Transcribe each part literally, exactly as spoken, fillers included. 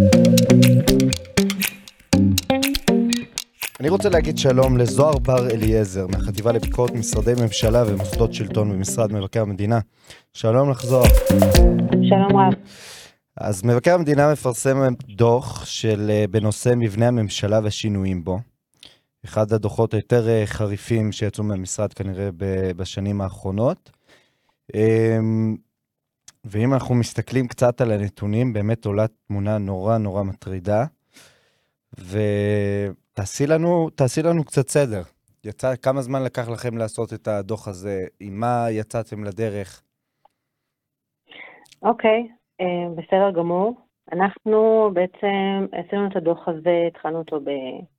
אני רוצה להגיד שלום לזוהר בר אליעזר, מהחטיבה לביקורת משרדי ממשלה ומוסדות שלטון במשרד מבקר המדינה. שלום לך זוהר. שלום רב. אז מבקר המדינה מפרסם דוח של בנושא מבנה הממשלה והשינויים בו. אחד הדוחות היותר חריפים שיצאו מהמשרד כנראה בשנים האחרונות. ואם אנחנו מסתכלים קצת על הנתונים, באמת עולה תמונה נורא נורא מטרידה. ותעשי לנו, תעשי לנו קצת סדר. יצא, כמה זמן לקח לכם לעשות את הדוח הזה? עם מה יצאתם לדרך? אוקיי, בסדר גמור. אנחנו בעצם עשינו את הדוח הזה, התחלנו אותו ב...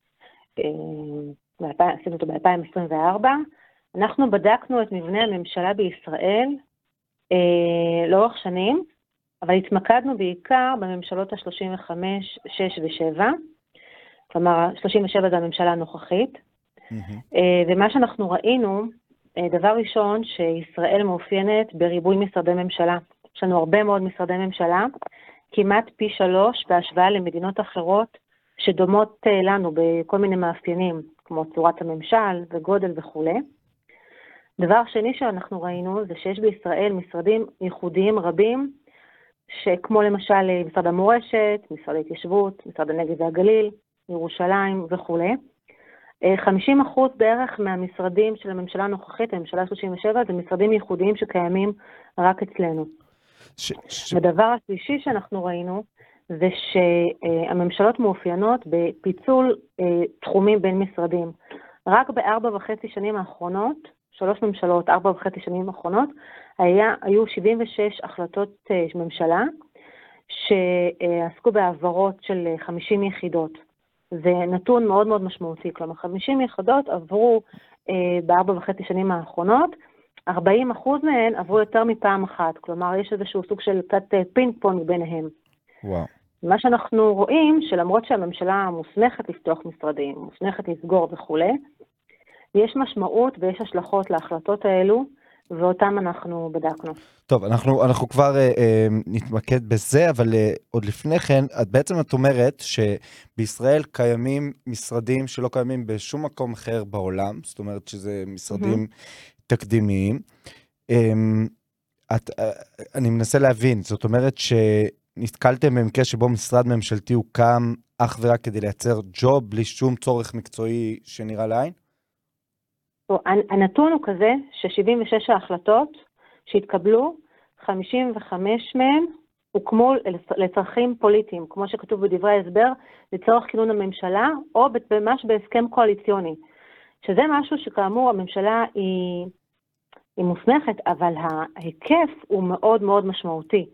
עשינו אותו ב-אלפיים עשרים וארבע. אנחנו בדקנו את מבנה הממשלה בישראל לאורך שנים, אבל התמקדנו בעיקר בממשלות ה-שלושים וחמש, שש ו-שבע. כלומר, שלושים ושבע זה הממשלה הנוכחית. Mm-hmm. ומה שאנחנו ראינו, דבר ראשון, שישראל מאופיינת בריבוי משרדי ממשלה. יש לנו הרבה מאוד משרדי ממשלה, כמעט פי שלוש בהשוואה למדינות אחרות שדומות לנו בכל מיני מאפיינים, כמו צורת הממשל וגודל וכו'. דבר שני שאנחנו ראינו, זה שיש בישראל משרדים ייחודיים רבים, שכמו למשל משרד המורשת, משרד ההתיישבות, משרד הנגב והגליל, ירושלים וכו'. חמישים אחוז בערך מהמשרדים של הממשלה הנוכחית, הממשלה שלושים ושבע, זה משרדים ייחודיים שקיימים רק אצלנו. ש... ש... הדבר השלישי שאנחנו ראינו, זה שהממשלות מאופיינות בפיצול תחומים בין משרדים. רק בארבע וחצי שנים האחרונות, שלוש ממשלות, ארבע וחצי שנים האחרונות, היה, היו שבעים ושש החלטות ממשלה, שעסקו בעברות של חמישים יחידות. זה נתון מאוד מאוד משמעותי, כלומר חמישים יחידות עברו אה, בארבע וחצי שנים האחרונות, ארבעים אחוז מהן עברו יותר מפעם אחת, כלומר יש איזשהו סוג של קצת פינג פונג ביניהם. וואו. מה שאנחנו רואים, שלמרות שהממשלה מוסמכת לפתוח משרדים, מוסמכת לסגור וכו', יש משמעות ויש השלכות להחלטות האלו, ואותם אנחנו בדקנו. טוב, אנחנו, אנחנו כבר אה, אה, נתמקד בזה, אבל אה, עוד לפני כן, את בעצם את אומרת שבישראל קיימים משרדים שלא קיימים בשום מקום אחר בעולם, זאת אומרת שזה משרדים mm-hmm. תקדימיים. אה, את, אה, אני מנסה להבין, זאת אומרת שנתקלתם במקרה שבו משרד ממשלתי הוקם אך ורק כדי לייצר ג'וב, בלי שום צורך מקצועי שנראה לעין? הנתון הוא כזה ש-שבעים ושש ההחלטות שהתקבלו, חמישים וחמש מהם הוקמו לצרכים פוליטיים, כמו שכתוב בדברי ההסבר, לצורך כינון הממשלה, או ממש בהסכם קואליציוני. שזה משהו שכאמור הממשלה היא, היא מוסמכת, אבל ההיקף הוא מאוד מאוד משמעותי.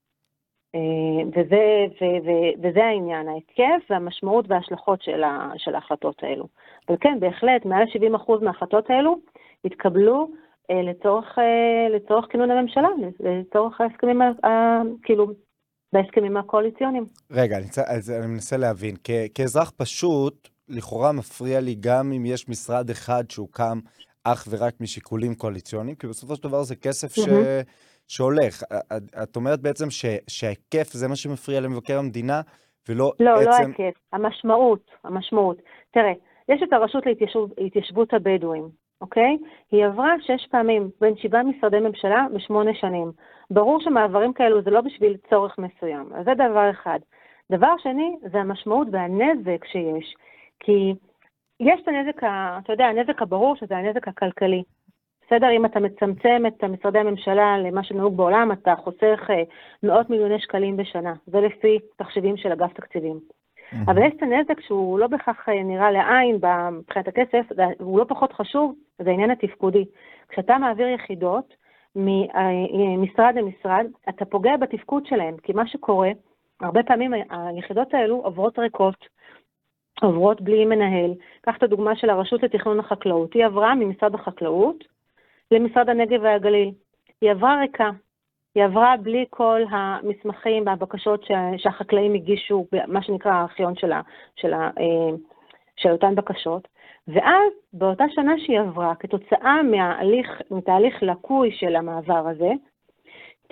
וזה, ו, ו, וזה העניין, ההיקף והמשמעות וההשלכות של, ה, של ההחלטות האלו. אבל כן, בהחלט, מעל שבעים אחוז מההחלטות האלו התקבלו אה, לצורך, אה, לצורך כינון הממשלה, לצורך ההסכמים, אה, כאילו, בהסכמים הקואליציוניים. רגע, אני, אז אני מנסה להבין, כ, כאזרח פשוט, לכאורה מפריע לי גם אם יש משרד אחד שהוקם אך ורק משיקולים קואליציוניים, כי בסופו של דבר זה כסף ש... שהולך. את, את אומרת בעצם ש, שההיקף זה מה שמפריע למבקר המדינה, ולא לא, עצם... לא ההיקף, המשמעות, המשמעות. תראה, יש את הרשות להתיישב, להתיישבות הבדואים, אוקיי? היא עברה שש פעמים בין שבעה משרדי ממשלה בשמונה שנים. ברור שמעברים כאלו זה לא בשביל צורך מסוים. אז זה דבר אחד. דבר שני, זה המשמעות והנזק שיש. כי יש את הנזק, אתה יודע, הנזק הברור שזה הנזק הכלכלי. בסדר, אם אתה מצמצם את משרדי הממשלה למה שנהוג בעולם, אתה חוסך מאות מיליוני שקלים בשנה. זה לפי תחשיבים של אגף תקציבים. Mm-hmm. אבל יש את הנזק שהוא לא בכך נראה לעין מבחינת הכסף, הוא לא פחות חשוב, זה העניין התפקודי. כשאתה מעביר יחידות ממשרד למשרד, אתה פוגע בתפקוד שלהם, כי מה שקורה, הרבה פעמים היחידות האלו עוברות ריקות, עוברות בלי מנהל. קח את הדוגמה של הרשות לתכנון החקלאות, היא עברה ממשרד החקלאות, למשרד הנגב והגליל. היא עברה ריקה. היא עברה בלי כל המסמכים והבקשות שהחקלאים הגישו, מה שנקרא הארכיון שלה, של, ה, של אותן בקשות. ואז באותה שנה שהיא עברה, כתוצאה מההליך, מתהליך לקוי של המעבר הזה,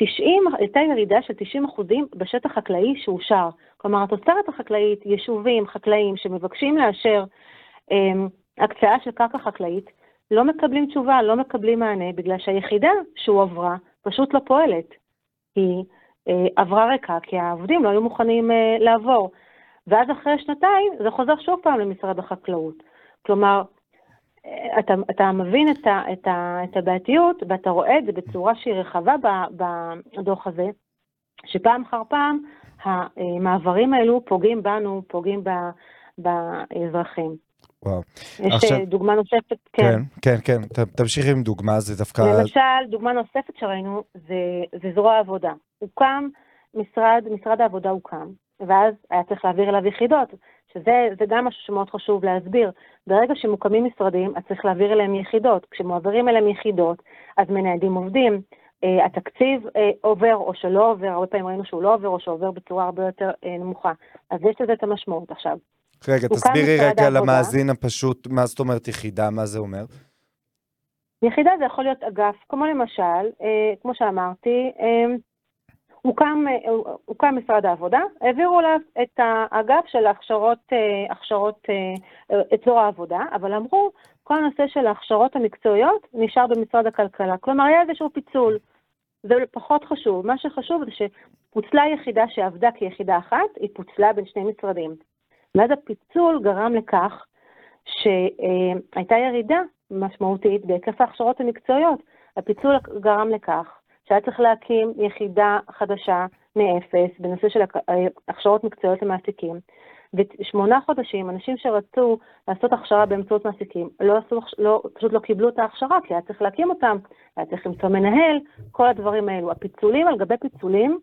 תשעים, הייתה ירידה של תשעים אחוזים בשטח חקלאי שאושר. כלומר, התוצרת החקלאית, יישובים חקלאיים שמבקשים לאשר אה, הקצאה של קרקע חקלאית, לא מקבלים תשובה, לא מקבלים מענה, בגלל שהיחידה שהוא עברה פשוט לא פועלת. היא אה, עברה ריקה, כי העובדים לא היו מוכנים אה, לעבור. ואז אחרי שנתיים זה חוזר שוב פעם למשרד החקלאות. כלומר, אה, אתה, אתה מבין את, ה, את, ה, את הבעייתיות, ואתה רואה את זה בצורה שהיא רחבה בדוח הזה, שפעם אחר פעם המעברים האלו פוגעים בנו, פוגעים באזרחים. וואו. יש עכשיו, דוגמה נוספת, כן. כן, כן, כן, ת- תמשיך עם דוגמה, זה דווקא... למשל, דוגמה נוספת שראינו, זה, זה זרוע העבודה. הוקם, משרד, משרד העבודה הוקם, ואז היה צריך להעביר אליו יחידות, שזה זה גם משהו שמאוד חשוב להסביר. ברגע שמוקמים משרדים, אז צריך להעביר אליהם יחידות. כשמועברים אליהם יחידות, אז מניידים עובדים, אה, התקציב אה, עובר או שלא עובר, הרבה פעמים ראינו שהוא לא עובר או שעובר בצורה הרבה יותר אה, נמוכה. אז יש לזה את המשמעות עכשיו. רגע, הוקם תסבירי משרד רגע העבודה. למאזין הפשוט, מה זאת אומרת יחידה, מה זה אומר? יחידה זה יכול להיות אגף, כמו למשל, אה, כמו שאמרתי, אה, הוקם, אה, הוקם משרד העבודה, העבירו אליו את האגף של הכשרות, אה, הכשרות, אה, את זרוע העבודה, אבל אמרו, כל הנושא של ההכשרות המקצועיות נשאר במשרד הכלכלה. כלומר, היה איזשהו פיצול. זה פחות חשוב. מה שחשוב זה שפוצלה יחידה שעבדה כיחידה אחת, היא פוצלה בין שני משרדים. ואז הפיצול גרם לכך שהייתה ירידה משמעותית בהיקף ההכשרות המקצועיות. הפיצול גרם לכך שהיה צריך להקים יחידה חדשה מאפס בנושא של הכשרות מקצועיות למעסיקים. ושמונה חודשים, אנשים שרצו לעשות הכשרה באמצעות מעסיקים, לא עשו, לא, פשוט לא קיבלו את ההכשרה, כי היה צריך להקים אותם, היה צריך למצוא מנהל, כל הדברים האלו. הפיצולים על גבי פיצולים,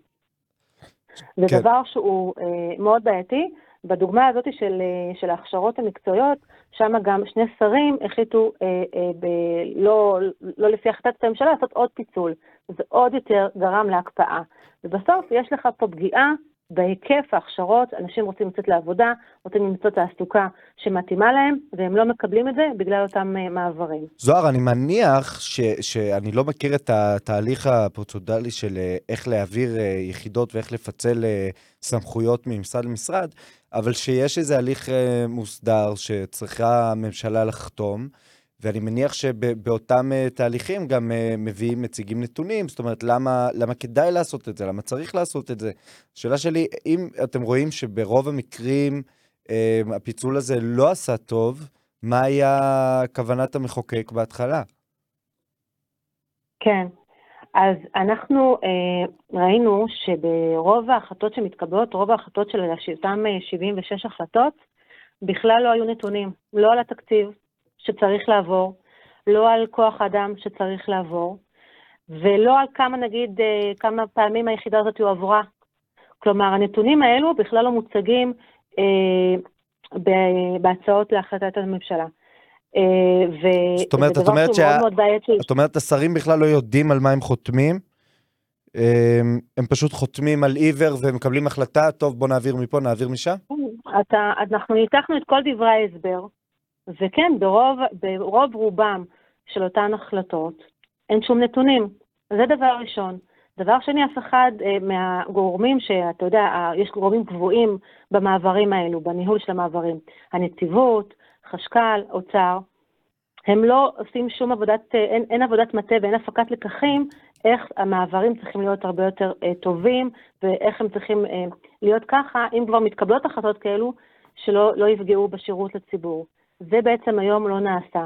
זה כן. דבר שהוא אה, מאוד בעייתי. בדוגמה הזאת של, של ההכשרות המקצועיות, שם גם שני שרים החליטו אה, אה, ב, לא, לא לפי החלטת הממשלה לעשות עוד פיצול. זה עוד יותר גרם להקפאה. ובסוף יש לך פה פגיעה בהיקף ההכשרות, אנשים רוצים לצאת לעבודה, רוצים למצוא תעסוקה שמתאימה להם, והם לא מקבלים את זה בגלל אותם uh, מעברים. זוהר, אני מניח ש, שאני לא מכיר את התהליך הפרוצדורלי של uh, איך להעביר uh, יחידות ואיך לפצל uh, סמכויות ממשרד למשרד, אבל שיש איזה הליך uh, מוסדר שצריכה הממשלה לחתום, ואני מניח שבאותם uh, תהליכים גם uh, מביאים, מציגים נתונים, זאת אומרת, למה, למה כדאי לעשות את זה? למה צריך לעשות את זה? השאלה שלי, אם אתם רואים שברוב המקרים uh, הפיצול הזה לא עשה טוב, מה היה כוונת המחוקק בהתחלה? כן, אז אנחנו אה, ראינו שברוב ההחלטות שמתקבלות, רוב ההחלטות של אותם שבעים ושש החלטות, בכלל לא היו נתונים, לא על התקציב שצריך לעבור, לא על כוח האדם שצריך לעבור, ולא על כמה נגיד, אה, כמה פעמים היחידה הזאת הועברה. כלומר, הנתונים האלו בכלל לא מוצגים אה, בהצעות להחלטת הממשלה. זאת אומרת, את אומרת שה... את אומרת, השרים בכלל לא יודעים על מה הם חותמים, הם פשוט חותמים על עיוור ומקבלים החלטה, טוב, בוא נעביר מפה, נעביר משם? אתה, אנחנו ניתחנו את כל דברי ההסבר, וכן, ברוב, ברוב רובם של אותן החלטות, אין שום נתונים. זה דבר ראשון. דבר שני, אף אחד אה, מהגורמים שאתה יודע, אה, יש גורמים קבועים במעברים האלו, בניהול של המעברים, הנציבות, חשכ"ל, אוצר, הם לא עושים שום עבודת, אה, אין, אין עבודת מטה ואין הפקת לקחים, איך המעברים צריכים להיות הרבה יותר אה, טובים, ואיך הם צריכים אה, להיות ככה, אם כבר מתקבלות החלטות כאלו, שלא לא יפגעו בשירות לציבור. זה בעצם היום לא נעשה.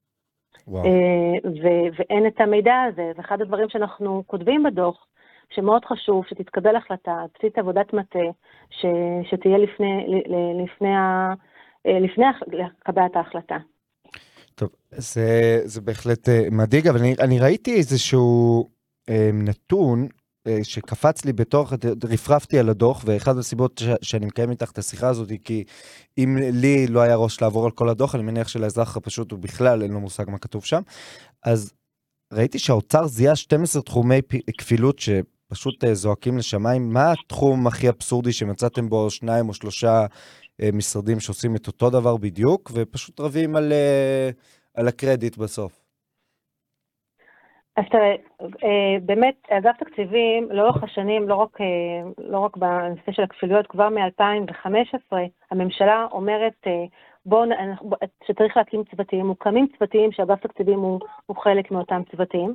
ו- ואין את המידע הזה, זה אחד הדברים שאנחנו כותבים בדוח, שמאוד חשוב שתתקבל החלטה, תצית עבודת מטה, ש- שתהיה לפני, לפני, לפני קבלת ההחלטה. טוב, זה, זה בהחלט מדאיג, אבל אני, אני ראיתי איזשהו אה, נתון אה, שקפץ לי בתוך, רפרפתי על הדוח, ואחת הסיבות ש- שאני מקיים איתך את השיחה הזאת, כי אם לי לא היה ראש לעבור על כל הדוח, אני מניח שלאזרח הפשוט הוא בכלל אין לו מושג מה כתוב שם, אז ראיתי שהאוצר זיהה שנים עשר תחומי כפילות שפשוט זועקים לשמיים. מה התחום הכי אבסורדי שמצאתם בו שניים או שלושה משרדים שעושים את אותו דבר בדיוק, ופשוט רבים על, על הקרדיט בסוף? אז תראה, באמת, אגף תקציבים, לאורך השנים, לא רק, לא רק בנושא של הכפילויות, כבר מ-אלפיים וחמש עשרה, הממשלה אומרת, בואו, שצריך להקים צוותים, מוקמים צוותים, שאגף תקציבים הוא, הוא חלק מאותם צוותים,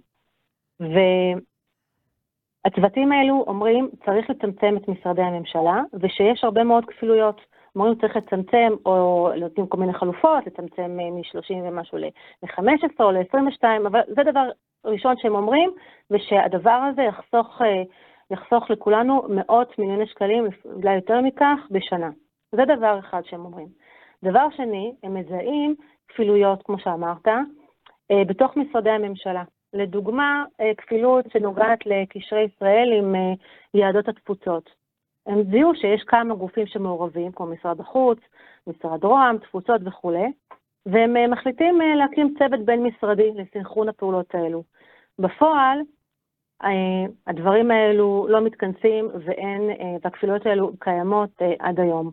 והצוותים האלו אומרים, צריך לצמצם את משרדי הממשלה, ושיש הרבה מאוד כפילויות, אומרים צריך לצמצם, או לתת כל מיני חלופות, לצמצם מ-שלושים ומשהו ל-חמש עשרה או ל-עשרים ושתיים, אבל זה דבר ראשון שהם אומרים, ושהדבר הזה יחסוך, יחסוך לכולנו מאות מיליוני שקלים, אולי יותר מכך, בשנה. זה דבר אחד שהם אומרים. דבר שני, הם מזהים כפילויות, כמו שאמרת, בתוך משרדי הממשלה. לדוגמה, כפילות שנוגעת לקשרי ישראל עם יהדות התפוצות. הם זיהו שיש כמה גופים שמעורבים, כמו משרד החוץ, משרד רוה"מ, תפוצות וכו', והם מחליטים להקים צוות בין משרדי לסנכרון הפעולות האלו. בפועל, הדברים האלו לא מתכנסים, ואין, והכפילויות האלו קיימות עד היום.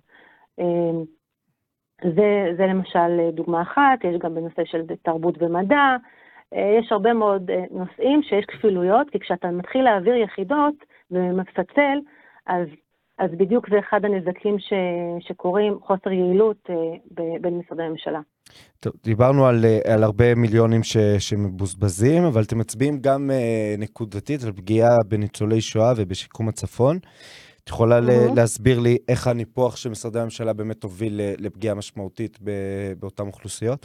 זה, זה למשל דוגמה אחת, יש גם בנושא של תרבות ומדע, יש הרבה מאוד נושאים שיש כפילויות, כי כשאתה מתחיל להעביר יחידות ומפצל, אז, אז בדיוק זה אחד הנזקים ש, שקורים, חוסר יעילות בין משרדי הממשלה. טוב, דיברנו על, על הרבה מיליונים ש, שמבוזבזים, אבל אתם מצביעים גם נקודתית על פגיעה בניצולי שואה ובשיקום הצפון. את יכולה mm-hmm. להסביר לי איך הניפוח של משרדי הממשלה באמת הוביל לפגיעה משמעותית באותן אוכלוסיות?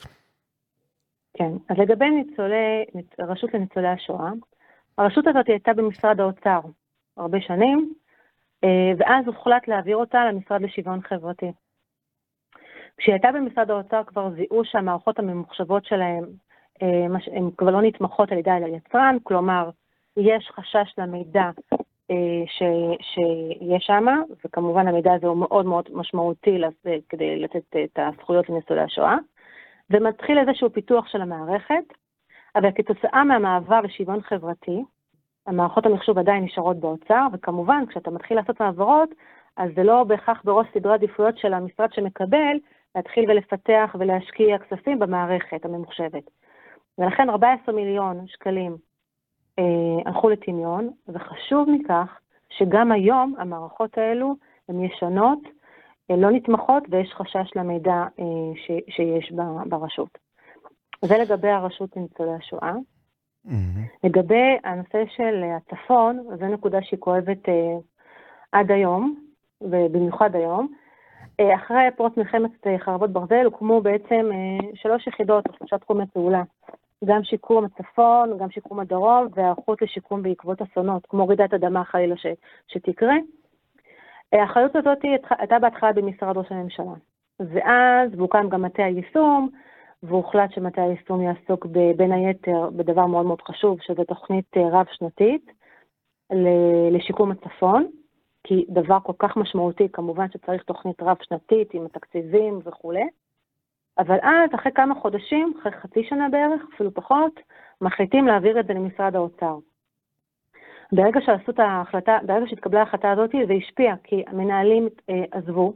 כן, אז לגבי ניצולי, הרשות לניצולי השואה, הרשות הזאת הייתה במשרד האוצר הרבה שנים, ואז הוחלט להעביר אותה למשרד לשוויון חברתי. כשהיא הייתה במשרד האוצר כבר זיהו שהמערכות הממוחשבות שלהם, הן כבר לא נתמכות על ידי היצרן, כלומר, יש חשש למידע ש, שיש שם, וכמובן המידע הזה הוא מאוד מאוד משמעותי כדי לתת את הזכויות לניצולי השואה, ומתחיל איזשהו פיתוח של המערכת, אבל כתוצאה מהמעבר לשוויון חברתי, המערכות המחשוב עדיין נשארות באוצר, וכמובן כשאתה מתחיל לעשות מעברות, אז זה לא בהכרח בראש סדרי עדיפויות של המשרד שמקבל, להתחיל ולפתח ולהשקיע כספים במערכת הממוחשבת. ולכן ארבעה עשר מיליון שקלים אה, הלכו לטמיון, וחשוב מכך שגם היום המערכות האלו הן ישנות, לא נתמכות, ויש חשש למידע אה, ש, שיש ברשות. זה לגבי הרשות לניצולי השואה. Mm-hmm. לגבי הנושא של הצפון, זו נקודה שהיא כואבת אה, עד היום, ובמיוחד היום. אה, אחרי פרוץ מלחמת חרבות ברזל, הוקמו בעצם אה, שלוש יחידות, שלושה תחומי פעולה. גם שיקום הצפון, גם שיקום הדרום, והיערכות לשיקום בעקבות אסונות, כמו רעידת אדמה חלילה ש, שתקרה. האחריות הזאת הייתה בהתחלה במשרד ראש הממשלה. ואז הוקם גם מטה היישום, והוחלט שמטה היישום יעסוק בין היתר בדבר מאוד מאוד חשוב, שזה תוכנית רב-שנתית לשיקום הצפון, כי דבר כל כך משמעותי, כמובן שצריך תוכנית רב-שנתית עם התקציבים וכו'. אבל אז, אחרי כמה חודשים, אחרי חצי שנה בערך, אפילו פחות, מחליטים להעביר את זה למשרד האוצר. ברגע שעשו את ההחלטה, ברגע שהתקבלה ההחלטה הזאת, זה השפיע, כי המנהלים אה, עזבו,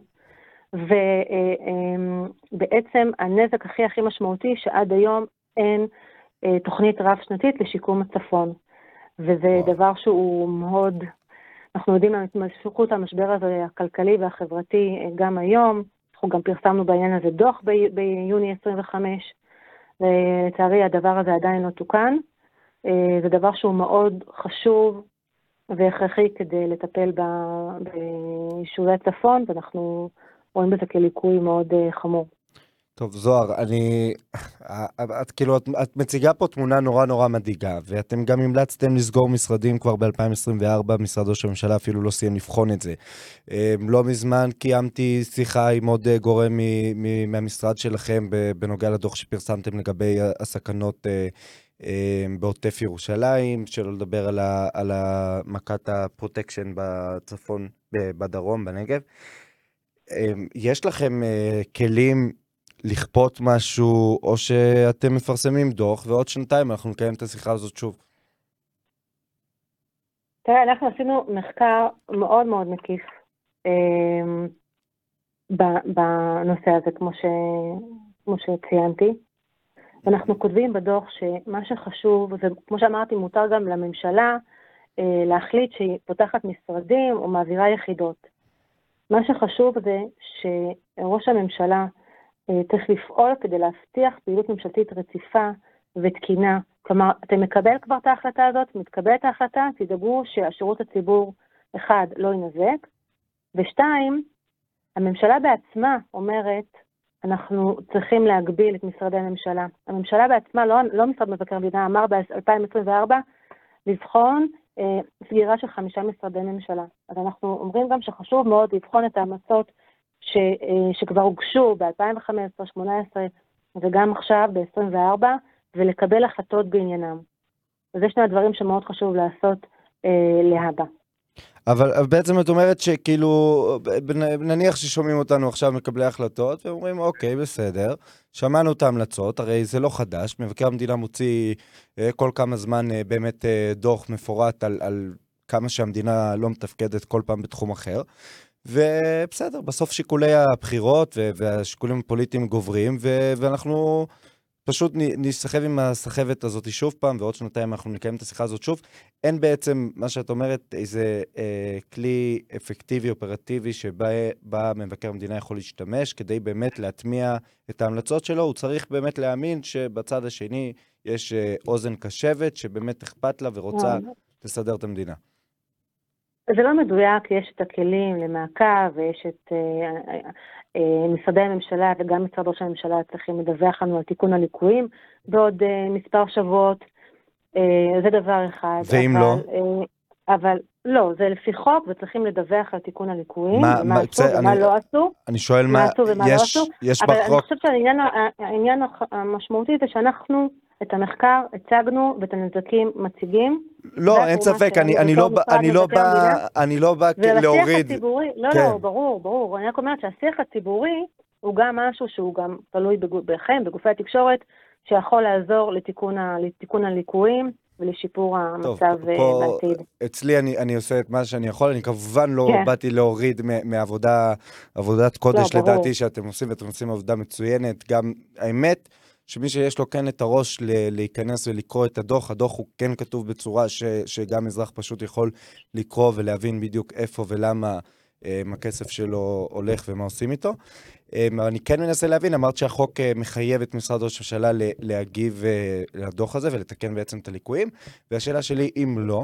ובעצם הנזק הכי הכי משמעותי, שעד היום אין אה, תוכנית רב-שנתית לשיקום הצפון. וזה וואו. דבר שהוא מאוד, אנחנו יודעים על התמשכות המשבר הזה הכלכלי והחברתי גם היום, אנחנו גם פרסמנו בעניין הזה דוח ב- ביוני עשרים וחמש, ולצערי הדבר הזה עדיין לא תוקן. זה דבר שהוא מאוד חשוב והכרחי כדי לטפל ביישובי הצפון, ואנחנו רואים בזה כליקוי מאוד חמור. טוב, זוהר, אני, את כאילו, את, את מציגה פה תמונה נורא נורא מדאיגה, ואתם גם המלצתם לסגור משרדים כבר ב-אלפיים עשרים וארבע, משרד ראש הממשלה אפילו לא סיים לבחון את זה. לא מזמן קיימתי שיחה עם עוד גורם מהמשרד שלכם בנוגע לדוח שפרסמתם לגבי הסכנות בעוטף ירושלים, שלא לדבר על, ה, על מכת הפרוטקשן בצפון, בדרום, בנגב. יש לכם כלים לכפות משהו, או שאתם מפרסמים דוח, ועוד שנתיים אנחנו נקיים את השיחה הזאת שוב? תראה, אנחנו עשינו מחקר מאוד מאוד מקיף בנושא הזה, כמו, ש... כמו שציינתי, ואנחנו כותבים בדוח שמה שחשוב, וכמו שאמרתי, מותר גם לממשלה להחליט שהיא פותחת משרדים או מעבירה יחידות. מה שחשוב זה שראש הממשלה צריך לפעול כדי להבטיח פעילות ממשלתית רציפה ותקינה. כלומר, אתם מקבל כבר את ההחלטה הזאת, מתקבל את ההחלטה, תדאגו שהשירות הציבור, אחד, לא ינזק, ושתיים, הממשלה בעצמה אומרת, אנחנו צריכים להגביל את משרדי הממשלה. הממשלה בעצמה, לא, לא משרד מבקר המדינה, אמר ב-אלפיים עשרים וארבע, לבחון אה, סגירה של חמישה משרדי ממשלה. אז אנחנו אומרים גם שחשוב מאוד לבחון את ההמלצות ש, אה, שכבר הוגשו ב-אלפיים וחמש עשרה שמונה עשרה וגם עכשיו ב-עשרים וארבע, ולקבל החלטות בעניינם. אז יש שני הדברים שמאוד חשוב לעשות אה, להבא. אבל, אבל בעצם את אומרת שכאילו, נניח ששומעים אותנו עכשיו מקבלי החלטות, ואומרים, אוקיי, בסדר, שמענו את ההמלצות, הרי זה לא חדש, מבקר המדינה מוציא אה, כל כמה זמן אה, באמת אה, דוח מפורט על, על כמה שהמדינה לא מתפקדת כל פעם בתחום אחר, ובסדר, בסוף שיקולי הבחירות והשיקולים הפוליטיים גוברים, ו- ואנחנו פשוט נסחב עם הסחבת הזאת שוב פעם, ועוד שנתיים אנחנו נקיים את השיחה הזאת שוב. אין בעצם, מה שאת אומרת, איזה אה, כלי אפקטיבי, אופרטיבי, שבה מבקר המדינה יכול להשתמש, כדי באמת להטמיע את ההמלצות שלו. הוא צריך באמת להאמין שבצד השני יש אה, אוזן קשבת, שבאמת אכפת לה ורוצה לסדר את המדינה. זה לא מדויק, יש את הכלים למעקב, ויש את אה, אה, משרדי הממשלה, וגם משרד ראש הממשלה צריכים לדווח לנו על תיקון הליקויים, בעוד אה, מספר שבועות, אה, זה דבר אחד. ואם אבל, לא? אה, אבל לא, זה לפי חוק, וצריכים לדווח על תיקון הליקויים, מה, ומה מה, עשו ומה אני, לא עשו. אני שואל מה, מה עשו ומה יש, לא עשו. יש אבל בחוק... אני חושבת שהעניין העניין המשמעותי זה שאנחנו את המחקר הצגנו ואת הנזקים מציגים. לא, אין ספק, אני, אני, לא, אני, לא בא, אני לא בא להוריד... הציבורי, לא, כן. לא, ברור, ברור. אני רק אומרת שהשיח הציבורי הוא גם משהו שהוא גם תלוי בכם, בגופי התקשורת, שיכול לעזור לתיקון, לתיקון הליקויים ולשיפור המצב בעתיד. אצלי אני, אני עושה את מה שאני יכול, אני כמובן לא כן. באתי להוריד מעבודה, עבודת קודש לא, לדעתי שאתם עושים, ואתם עושים עבודה מצוינת. גם האמת, שמי שיש לו כן את הראש להיכנס ולקרוא את הדוח, הדוח הוא כן כתוב בצורה ש, שגם אזרח פשוט יכול לקרוא ולהבין בדיוק איפה ולמה אה, הכסף שלו הולך ומה עושים איתו. אה, אני כן מנסה להבין, אמרת שהחוק אה, מחייב את משרד ראש הממשלה להגיב אה, לדוח הזה ולתקן בעצם את הליקויים, והשאלה שלי אם לא,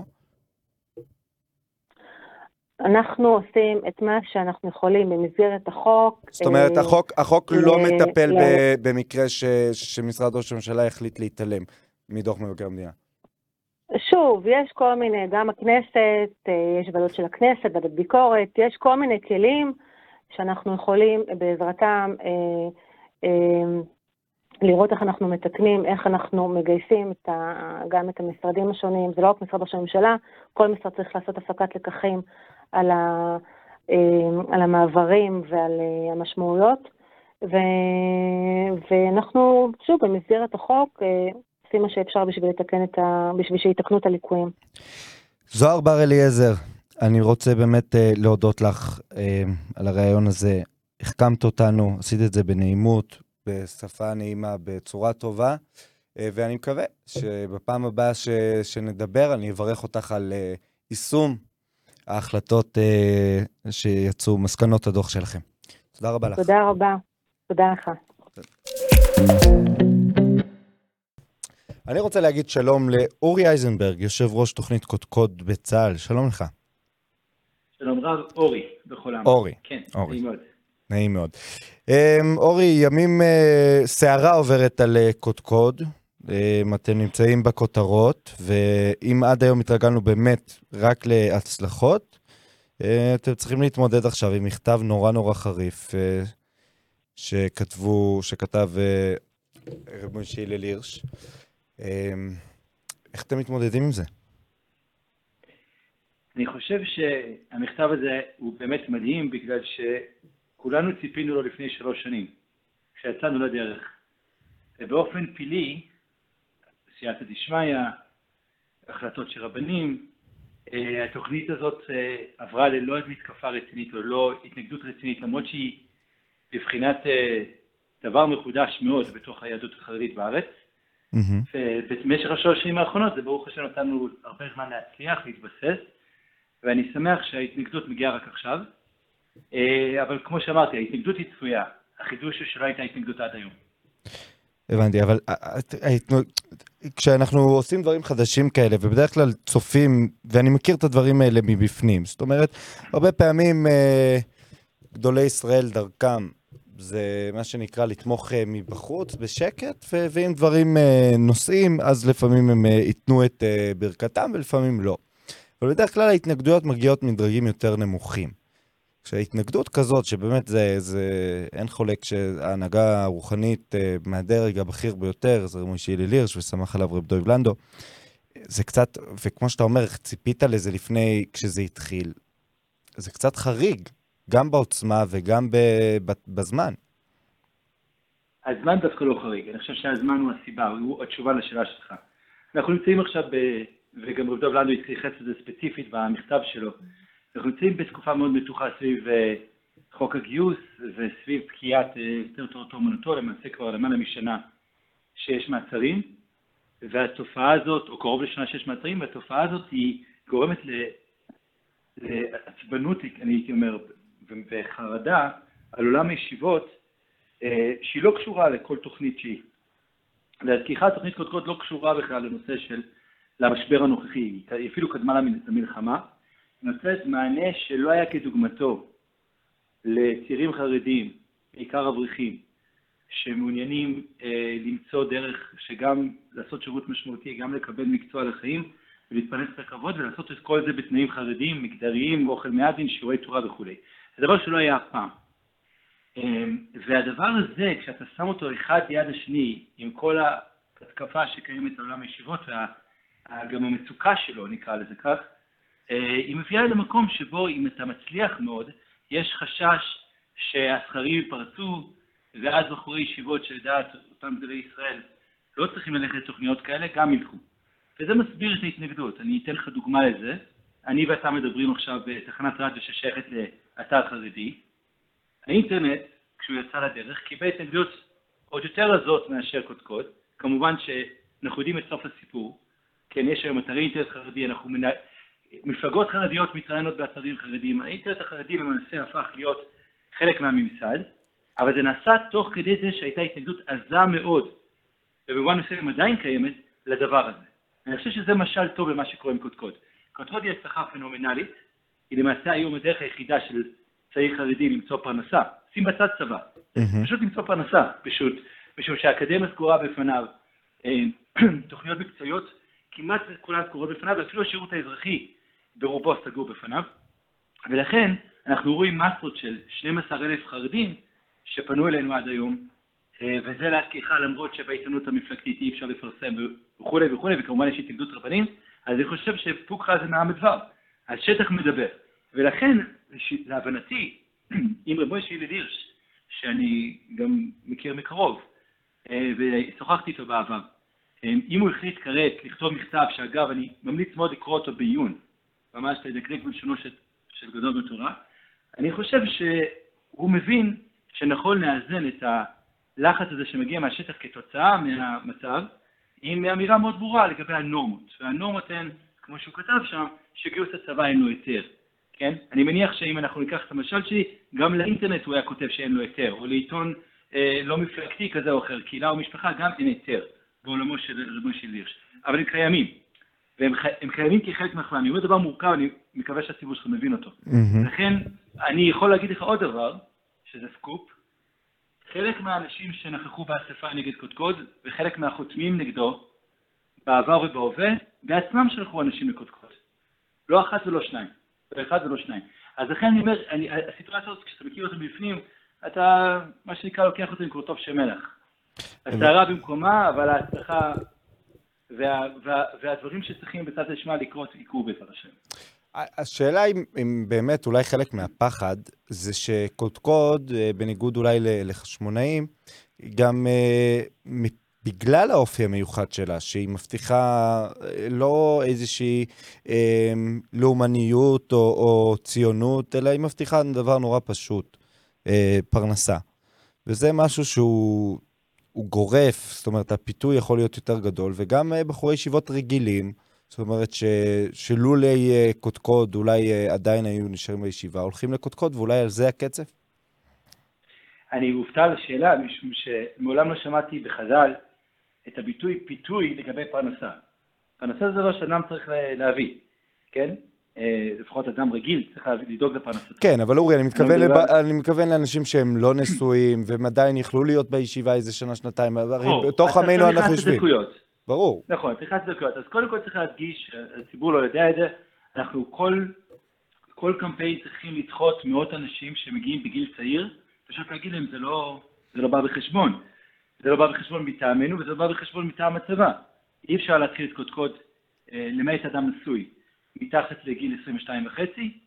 אנחנו עושים את מה שאנחנו יכולים במסגרת החוק. זאת אומרת, החוק, החוק לא מטפל במקרה ש, שמשרד ראש הממשלה החליט להתעלם מדוח מבקר המדינה. שוב, יש כל מיני, גם הכנסת, יש ועדות של הכנסת, ועדת ביקורת, יש כל מיני כלים שאנחנו יכולים בעזרתם אה, אה, לראות איך אנחנו מתקנים, איך אנחנו מגייסים את ה, גם את המשרדים השונים, זה לא רק משרד ראש הממשלה, כל משרד צריך לעשות הפקת לקחים על, ה, על המעברים ועל המשמעויות, ו, ואנחנו, שוב, במסגרת החוק, עושים מה שאפשר בשביל לתקן את ה, בשביל שיתקנו את הליקויים. זוהר בר אליעזר, אני רוצה באמת להודות לך על הרעיון הזה. החכמת אותנו, עשית את זה בנעימות, בשפה נעימה, בצורה טובה, ואני מקווה שבפעם הבאה ש, שנדבר, אני אברך אותך על יישום ההחלטות uh, שיצאו, מסקנות הדוח שלכם. תודה רבה לך. תודה רבה. תודה לך. אני רוצה להגיד שלום לאורי אייזנברג, יושב ראש תוכנית קודקוד בצה"ל. שלום לך. שלום רב, אורי, בכל העם. אורי. כן, אורי. נעים מאוד. נעים מאוד. Um, אורי, ימים uh, שערה עוברת על uh, קודקוד. אתם נמצאים בכותרות, ואם עד היום התרגלנו באמת רק להצלחות, אתם צריכים להתמודד עכשיו עם מכתב נורא נורא חריף שכתבו, שכתב רב משה הלל הירש. איך אתם מתמודדים עם זה? אני חושב שהמכתב הזה הוא באמת מדהים, בגלל שכולנו ציפינו לו לפני שלוש שנים, כשיצאנו לדרך. ובאופן פילי, סייעתא דשמיא, החלטות של רבנים, התוכנית הזאת עברה ללא מתקפה רצינית או לא התנגדות רצינית, למרות שהיא בבחינת דבר מחודש מאוד בתוך היהדות החרדית בארץ. מהמם. ובמשך השלוש שנים האחרונות זה ברוך השם נתנו הרבה זמן להצליח, להתבסס, ואני שמח שההתנגדות מגיעה רק עכשיו, אבל כמו שאמרתי, ההתנגדות היא צפויה, החידוש שלא הייתה התנגדות עד היום. הבנתי, אבל כשאנחנו עושים דברים חדשים כאלה, ובדרך כלל צופים, ואני מכיר את הדברים האלה מבפנים, זאת אומרת, הרבה פעמים גדולי ישראל דרכם, זה מה שנקרא לתמוך מבחוץ בשקט, ואם דברים נוסעים, אז לפעמים הם ייתנו את ברכתם, ולפעמים לא. אבל בדרך כלל ההתנגדויות מגיעות מדרגים יותר נמוכים. כשההתנגדות כזאת, שבאמת זה, זה, אין חולק שההנהגה הרוחנית מהדרג הבכיר ביותר, זה רמוישה הלל הירש ושמח עליו רב דוב לנדו, זה קצת, וכמו שאתה אומר, ציפית לזה לפני כשזה התחיל, זה קצת חריג, גם בעוצמה וגם בזמן. הזמן דווקא לא חריג, אני חושב שהזמן הוא הסיבה, הוא התשובה לשאלה שלך. אנחנו נמצאים עכשיו, ב, וגם רב דוב לנדו התייחס לזה ספציפית במכתב שלו, אנחנו נמצאים בתקופה מאוד מתוחה סביב חוק הגיוס וסביב פקיעת היתר תורתו אומנותו, למעשה כבר למעלה משנה שיש מעצרים, והתופעה הזאת, או קרוב לשנה שיש מעצרים, והתופעה הזאת היא גורמת לעצבנות, אני הייתי אומר, וחרדה על עולם הישיבות, שהיא לא קשורה לכל תוכנית שהיא. להזכירך, תוכנית קודקוד לא קשורה בכלל לנושא של למשבר הנוכחי, היא אפילו קדמה למלחמה, נותנת מענה שלא היה כדוגמתו לצעירים חרדים, בעיקר אברכים, שמעוניינים אה, למצוא דרך שגם לעשות שירות משמעותי, גם לקבל מקצוע לחיים ולהתפרנס בכבוד ולעשות את כל זה בתנאים חרדיים, מגדריים, אוכל מעדין, שיעורי תורה וכו'. זה דבר שלא היה אף פעם. אה, והדבר הזה, כשאתה שם אותו אחד ליד השני, עם כל ההתקפה שקיימת לעולם הישיבות, וגם המצוקה שלו, נקרא לזה כך, היא מביאה למקום שבו אם אתה מצליח מאוד, יש חשש שהסחרים יפרצו, ואז בחורי ישיבות שלדעת אותם גדולי ישראל לא צריכים ללכת לתוכניות כאלה, גם ילכו. וזה מסביר את ההתנגדות. אני אתן לך דוגמה לזה. אני ואתה מדברים עכשיו בתחנת רדיו ששייכת לאתר חרדי. האינטרנט, כשהוא יצא לדרך, קיבל התנגדות עוד יותר עזות מאשר קודקוד. כמובן שאנחנו יודעים את סוף הסיפור. כן, יש היום אתרי אינטרנט חרדי, אנחנו מנ... מפלגות חרדיות מתראיינות באתרים חרדיים. האינטרנט החרדי למעשה הפך להיות חלק מהממסד, אבל זה נעשה תוך כדי זה שהייתה התנגדות עזה מאוד, ובמובן מסוים עדיין קיימת, לדבר הזה. אני חושב שזה משל טוב למה שקורה עם קודקוד. קודקוד היא הצלחה פנומנלית, היא למעשה היום הדרך היחידה של צעיר חרדי למצוא פרנסה. שים בצד צבא, פשוט למצוא פרנסה, פשוט, משום שהאקדמיה סגורה בפניו, תוכניות מקצועיות, כמעט כולן סגורות בפניו, ואפילו השירות האזרחי ברובו סגור בפניו, ולכן אנחנו רואים מסות של שנים עשר אלף חרדים שפנו אלינו עד היום, וזה להזכירך למרות שבעיתונות המפלגתית אי אפשר לפרסם וכו' וכו', וכמובן יש התנגדות רבנים, אז אני חושב שפוקחה זה מעם הדבר, השטח מדבר, ולכן להבנתי, עם רמוישה הלל הירש, שאני גם מכיר מקרוב, ושוחחתי איתו בעבר, אם הוא החליט כרת לכתוב מכתב, שאגב אני ממליץ מאוד לקרוא אותו בעיון, ממש לדקדק בלשונו של, של גדול בתורה, אני חושב שהוא מבין שנכון לאזן את הלחץ הזה שמגיע מהשטח כתוצאה מהמצב, עם אמירה מאוד ברורה לגבי הנורמות. והנורמות הן, כמו שהוא כתב שם, שגיוס הצבא אין לו היתר. כן? אני מניח שאם אנחנו ניקח את המשל שלי, גם לאינטרנט הוא היה כותב שאין לו היתר, או לעיתון אה, לא מפלגתי כזה או אחר, קהילה או משפחה, גם אין היתר בעולמו של רמוישה הלל הירש. אבל הם קיימים. והם הם קיימים כחלק מהחלם. אני אומר דבר מורכב, אני מקווה שהציבור שלך מבין אותו. Mm-hmm. לכן, אני יכול להגיד לך עוד דבר, שזה סקופ. חלק מהאנשים שנכחו באספה נגד קודקוד, וחלק מהחותמים נגדו, בעבר ובהווה, בעצמם שלחו אנשים לקודקוד. לא אחת ולא שניים. לא אחד ולא שניים. אז לכן אני אומר, אני, הסיטואציה הזאת, כשאתה מכיר אותם בפנים, אתה, מה שנקרא, לוקח אותם כמו טוב שמלח. הסערה במקומה, אבל ההצלחה וה, וה, והדברים שצריכים בצד השמה לקרות יקרו בעזרת השם. השאלה אם, אם באמת אולי חלק מהפחד זה שקודקוד, בניגוד אולי לחשמונאים, גם בגלל האופי המיוחד שלה, שהיא מבטיחה לא איזושהי אה, לאומניות או, או ציונות, אלא היא מבטיחה דבר נורא פשוט, אה, פרנסה. וזה משהו שהוא הוא גורף, זאת אומרת, הפיתוי יכול להיות יותר גדול, וגם בחורי ישיבות רגילים, זאת אומרת ש, שלולי קודקוד אולי עדיין היו נשארים בישיבה, הולכים לקודקוד, ואולי על זה הקצב? אני מופתע על השאלה, משום שמעולם לא שמעתי בחז"ל את הביטוי פיתוי לגבי פרנסה. פרנסה זה דבר שאדם צריך להביא, כן? לפחות אדם רגיל צריך לדאוג לפרנסה. כן, אבל אורי, אני מתכוון, לב... אני מתכוון לאנשים שהם לא נשואים, והם עדיין יכלו להיות בישיבה איזה שנה, שנתיים, בתוך עמנו אנחנו יושבים. ברור. נכון, צריך להצדקויות. אז קודם כל צריך להדגיש, הציבור לא יודע את זה, אנחנו כל, כל קמפיין צריכים לדחות מאות אנשים שמגיעים בגיל צעיר, פשוט להגיד להם, זה לא, זה לא בא בחשבון. זה לא בא בחשבון מטעמנו, וזה לא בא בחשבון מטעם הצבא. אי אפשר להתחיל את קודקוד, למעט אדם נשוי, מתחת לגיל עשרים ושתיים וחצי,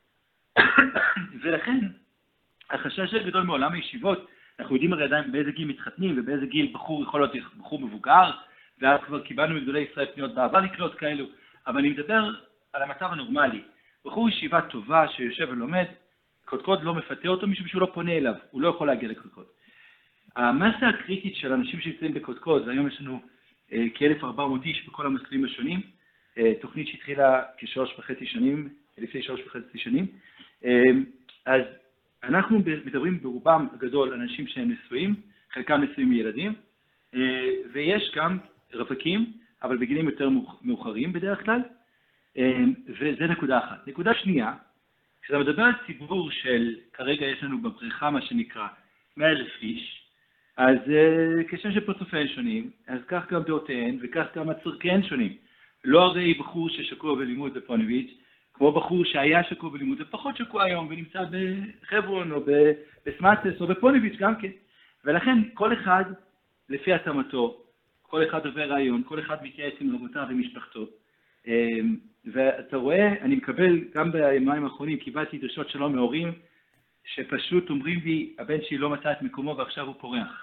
ולכן, החשש הגדול מעולם הישיבות, אנחנו יודעים הרי עדיין באיזה גיל מתחתנים, ובאיזה גיל בחור יכול להיות בחור מבוגר, ואז כבר קיבלנו מגדולי ישראל פניות בעבר לקלוט כאלו, אבל אני מדבר על המצב הנורמלי. בחור ישיבה טובה שיושב ולומד, קודקוד לא מפתה אותו משום שהוא לא פונה אליו, הוא לא יכול להגיע לקודקוד. המסה הקריטית של אנשים שנמצאים בקודקוד, והיום יש לנו אה, כ-אלף וארבע מאות איש בכל המסלולים השונים, אה, תוכנית שהתחילה כשלוש וחצי שנים, לפני שלוש וחצי שנים, אה, אז אנחנו מדברים ברובם הגדול על אנשים שהם נשואים, חלקם נשואים מילדים, אה, ויש גם רווקים, אבל בגילים יותר מאוחרים בדרך כלל, אה, וזה נקודה אחת. נקודה שנייה, כשאתה מדבר על ציבור של, כרגע יש לנו בבריכה מה שנקרא, מאה אלף איש, אז uh, כשם שפרצופיהן שונים, אז כך גם דעותיהן וכך גם הצורכיהן שונים. לא הרי בחור ששקוע בלימוד בפוניביץ', כמו בחור שהיה שקוע בלימוד ופחות שקוע היום ונמצא בחברון או בסמאטס או בפוניביץ' גם כן. ולכן כל אחד לפי התאמתו, כל אחד עובר רעיון, כל אחד מתייעץ עם רבותיו ומשפחתו. Um, ואתה רואה, אני מקבל גם בימים האחרונים, קיבלתי דרישות שלום מהורים, שפשוט אומרים לי, הבן שלי לא מצא את מקומו ועכשיו הוא פורח.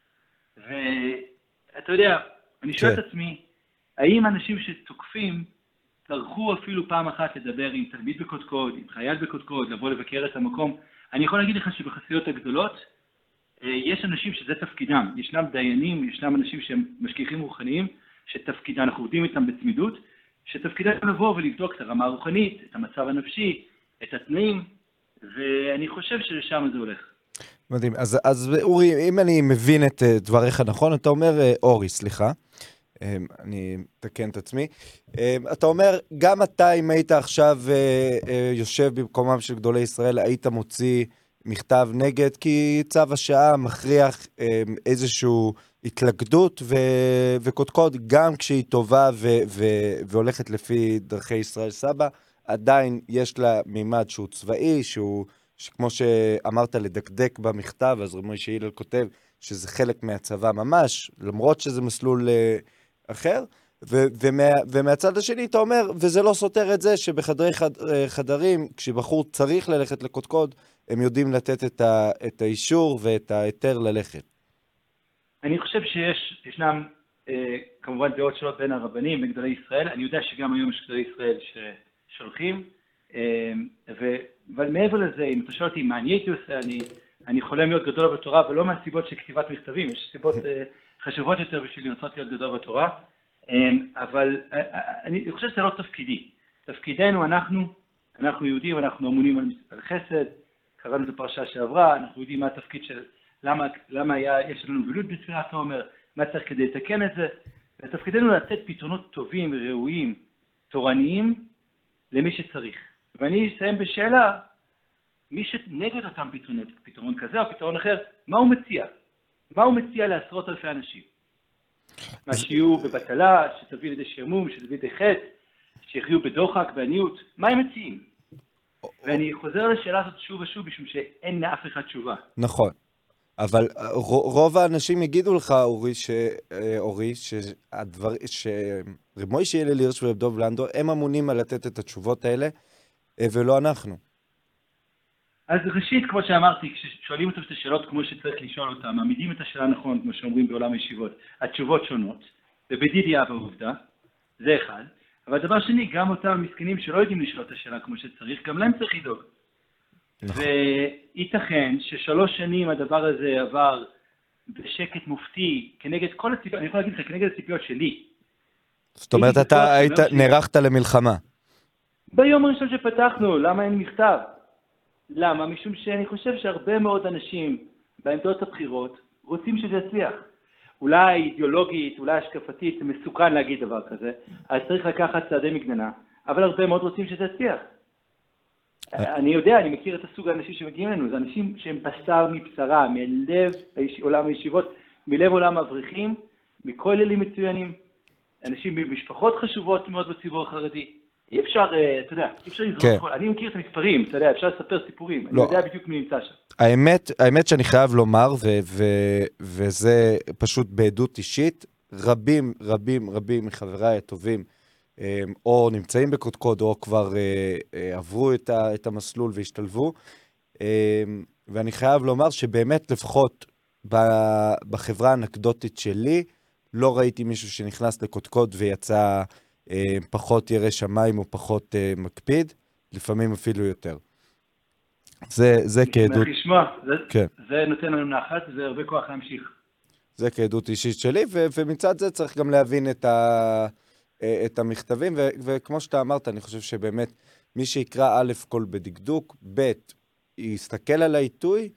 ואתה יודע, אני שואל את עצמי, האם אנשים שתוקפים, טרחו אפילו פעם אחת לדבר עם תלמיד בקודקוד, עם חייל בקודקוד, לבוא לבקר את המקום? אני יכול להגיד לך שבחסידות הגדולות, יש אנשים שזה תפקידם. ישנם דיינים, ישנם אנשים שהם משגיחים רוחניים, שתפקידם, אנחנו עובדים איתם בצמידות, שתפקידם לבוא ולבדוק את הרמה הרוחנית, את המצב הנפשי, את התנאים, ואני חושב שלשם זה הולך. מדהים. אז, אז אורי, אם אני מבין את דבריך נכון, אתה אומר, אורי, סליחה, אני אתקן את עצמי, אתה אומר, גם אתה, אם היית עכשיו יושב במקומם של גדולי ישראל, היית מוציא מכתב נגד, כי צו השעה מכריח איזושהי התלכדות ו- וקודקוד, גם כשהיא טובה ו- ו- והולכת לפי דרכי ישראל סבא, עדיין יש לה מימד שהוא צבאי, שהוא, שכמו שאמרת, לדקדק במכתב, אז משה הלל כותב שזה חלק מהצבא ממש, למרות שזה מסלול uh, אחר, ו- ומה- ומהצד השני אתה אומר, וזה לא סותר את זה שבחדרי חד- חדרים, כשבחור צריך ללכת לקודקוד, הם יודעים לתת את, ה- את האישור ואת ההיתר ללכת. אני חושב שיש, ישנם אה, כמובן דעות שונות בין הרבנים, בין גדולי ישראל, אני יודע שגם היום יש גדולי ישראל ששולחים, אה, ו, אבל מעבר לזה, אם אתה שואל אותי מה אני הייתי עושה, אני, אני חולם להיות גדול בתורה, ולא מהסיבות של כתיבת מכתבים, יש סיבות אה, חשובות יותר בשביל לרצות להיות גדול בתורה, אה, אבל אה, אני חושב שזה לא תפקידי. תפקידנו, אנחנו, אנחנו יהודים, אנחנו אמונים על, על חסד, קראנו את הפרשה שעברה, אנחנו יודעים מה התפקיד של למה, למה היה, יש לנו גלות בתפילת העומר, מה צריך כדי לתקן את זה, ותפקידנו לתת פתרונות טובים וראויים, תורניים, למי שצריך. ואני אסיים בשאלה, מי שנגד אותם פתרונות, פתרון כזה או פתרון אחר, מה הוא מציע? מה הוא מציע לעשרות אלפי אנשים? מה שיהיו בבטלה, שתביא לידי שעמום, שתביא לידי חטא, שיחיו בדוחק, בעניות, מה הם מציעים? ואני חוזר לשאלה הזאת שוב ושוב, משום שאין לאף אחד תשובה. נכון. אבל רוב האנשים יגידו לך, אורי, ש... אורי, שהדבר... שרב מוישה הלל הירש ורב דוב לנדו, הם אמונים על לתת את התשובות האלה, ולא אנחנו. אז ראשית, כמו שאמרתי, כששואלים אותם את השאלות כמו שצריך לשאול אותם, מעמידים את השאלה נכון, כמו שאומרים בעולם הישיבות, התשובות שונות, ובדידיה בעובדה, זה אחד. אבל דבר שני, גם אותם המסכנים שלא יודעים לשאול את השאלה כמו שצריך, גם להם צריך לדאוג. וייתכן ששלוש שנים הדבר הזה עבר בשקט מופתי, כנגד כל הציפיות, אני יכול להגיד לך, כנגד הציפיות שלי. זאת אומרת, אתה היית, נערכת למלחמה. ביום הראשון שפתחנו, למה אין מכתב? למה? משום שאני חושב שהרבה מאוד אנשים בעמדות הבחירות רוצים שזה יצליח. אולי אידיאולוגית, אולי השקפתית, זה מסוכן להגיד דבר כזה, אז צריך לקחת צעדי מגננה, אבל הרבה מאוד רוצים שזה יצליח. אני יודע, אני מכיר את הסוג האנשים שמגיעים אלינו, זה אנשים שהם בשר מבשרה, מלב עולם הישיבות, מלב עולם האברכים, מכוללים מצוינים, אנשים במשפחות חשובות מאוד בציבור החרדי. אי אפשר, אתה יודע, אי אפשר לזרוק כל, אני מכיר את המספרים, אתה יודע, אפשר לספר סיפורים, אני יודע בדיוק מי נמצא שם. האמת, האמת שאני חייב לומר, וזה פשוט בעדות אישית, רבים, רבים, רבים מחבריי הטובים, או נמצאים בקודקוד, או כבר עברו את המסלול והשתלבו, ואני חייב לומר שבאמת לפחות בחברה האנקדוטית שלי, לא ראיתי מישהו שנכנס לקודקוד ויצא פחות ירא שמיים או פחות מקפיד, לפעמים אפילו יותר. זה, זה כעדות... לשמוע, זה, כן. זה נותן לנו נחת, זה הרבה כוח להמשיך. זה כעדות אישית שלי, ו- ומצד זה צריך גם להבין את, ה- את המכתבים, ו- וכמו שאתה אמרת, אני חושב שבאמת מי שיקרא א' כל בדקדוק, ב' יסתכל על העיתוי,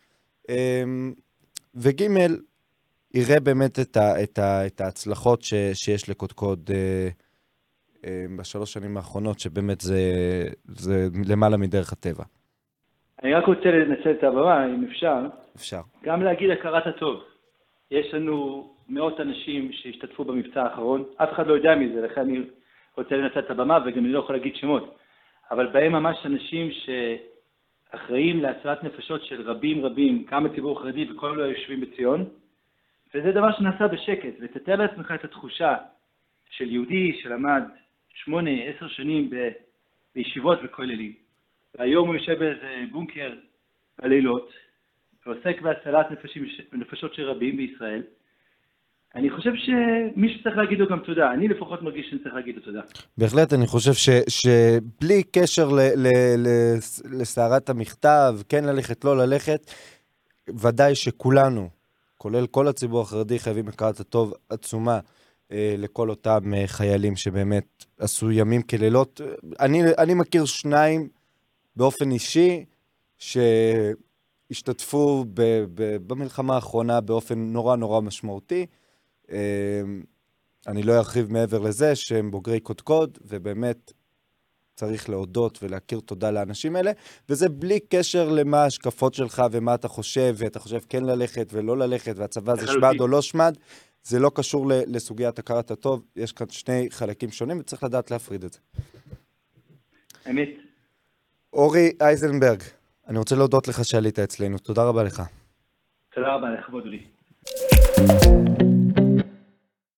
וג' יראה באמת את, ה- את, ה- את ההצלחות ש- שיש לקודקוד בשלוש שנים האחרונות, שבאמת זה, זה למעלה מדרך הטבע. אני רק רוצה לנצל את הבמה, אם אפשר. אפשר. גם להגיד הכרת הטוב. יש לנו מאות אנשים שהשתתפו במבצע האחרון, אף אחד לא יודע מזה, לכן אני רוצה לנצל את הבמה, וגם אני לא יכול להגיד שמות. אבל בהם ממש אנשים שאחראים להצלת נפשות של רבים רבים, גם בציבור החרדי וכל היושבים בציון, וזה דבר שנעשה בשקט, ותתאר לעצמך את התחושה של יהודי שלמד שמונה, עשר שנים ב- בישיבות וכוללים. והיום הוא יושב באיזה בונקר בלילות, ועוסק בהצלת נפשים, נפשות של רבים בישראל. אני חושב שמי שצריך להגיד לו גם תודה. אני לפחות מרגיש שאני צריך להגיד לו תודה. בהחלט, אני חושב ש, שבלי קשר ל, ל, ל, לסערת המכתב, כן ללכת, לא ללכת, ודאי שכולנו, כולל כל הציבור החרדי, חייבים הכרת הטוב עצומה אה, לכל אותם אה, חיילים שבאמת עשו ימים כלילות. אני, אני מכיר שניים באופן אישי, שהשתתפו ב, ב, במלחמה האחרונה באופן נורא נורא משמעותי. אני לא ארחיב מעבר לזה שהם בוגרי קודקוד, ובאמת צריך להודות ולהכיר תודה לאנשים האלה, וזה בלי קשר למה השקפות שלך ומה אתה חושב, ואתה חושב כן ללכת ולא ללכת, והצבא זה שמד או לא שמד, זה לא קשור לסוגיית הכרת הטוב, יש כאן שני חלקים שונים, וצריך לדעת להפריד את זה. אמת. אורי אייזנברג, אני רוצה להודות לך שעלית אצלנו. תודה רבה לך. תודה רבה לך, כבוד לי.